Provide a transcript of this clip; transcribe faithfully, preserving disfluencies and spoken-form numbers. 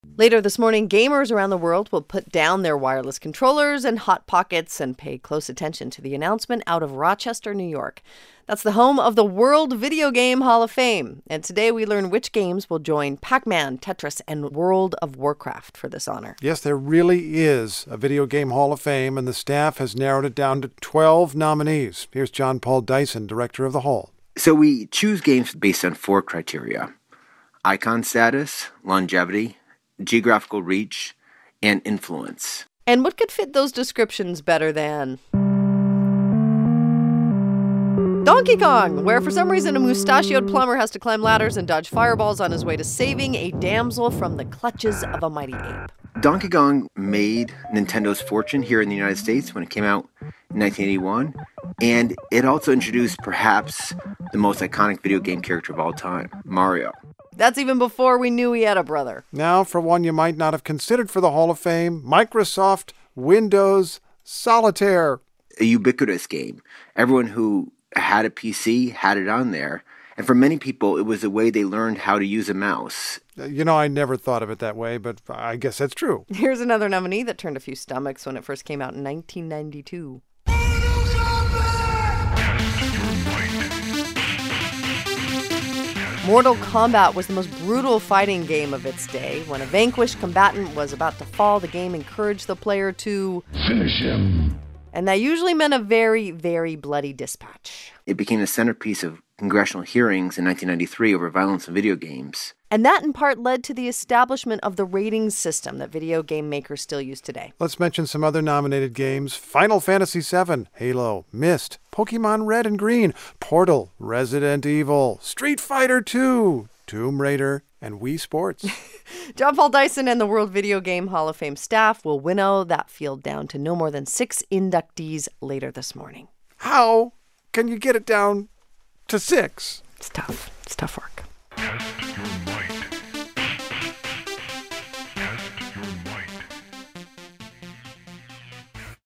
Later this morning, gamers around the world will put down their wireless controllers and Hot Pockets and pay close attention to the announcement out of Rochester, New York. That's the home of the World Video Game Hall of Fame. And today we learn which games will join Pac-Man, Tetris, and World of Warcraft for this honor. Yes, there really is a Video Game Hall of Fame, and the staff has narrowed it down to twelve nominees. Here's John Paul Dyson, director of the Hall. So we choose games based on four criteria: icon status, longevity, geographical reach, and influence. And what could fit those descriptions better than Donkey Kong, where for some reason a mustachioed plumber has to climb ladders and dodge fireballs on his way to saving a damsel from the clutches of a mighty ape. Donkey Kong made Nintendo's fortune here in the United States when it came out in nineteen eighty-one, and it also introduced perhaps the most iconic video game character of all time, Mario. That's even before we knew he had a brother. Now, for one you might not have considered for the Hall of Fame, Microsoft Windows Solitaire. A ubiquitous game. Everyone who had a P C had it on there. And for many people, it was a way they learned how to use a mouse. You know, I never thought of it that way, but I guess that's true. Here's another nominee that turned a few stomachs when it first came out in nineteen ninety-two. Mortal Kombat was the most brutal fighting game of its day. When a vanquished combatant was about to fall, the game encouraged the player to finish him. And that usually meant a very, very bloody dispatch. It became the centerpiece of congressional hearings in nineteen ninety-three over violence in video games. And that in part led to the establishment of the ratings system that video game makers still use today. Let's mention some other nominated games: Final Fantasy seven, Halo, Myst, Pokemon Red and Green, Portal, Resident Evil, Street Fighter two, Tomb Raider, and Wii Sports. John Paul Dyson and the World Video Game Hall of Fame staff will winnow that field down to no more than six inductees later this morning. How can you get it down to six? It's tough. It's tough work.